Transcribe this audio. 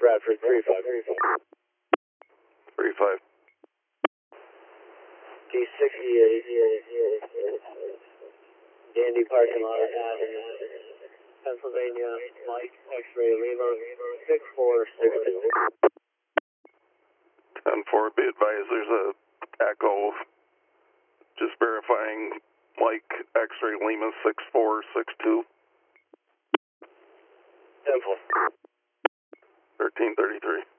Bradford 3-5. 3-5. D68, Dandy parking lot, Pennsylvania, Mike, X-ray, Lima, 6462. 10-4, be advised there's a echo, just verifying Mike, X-ray, Lima, 6462. 10-4. 1333.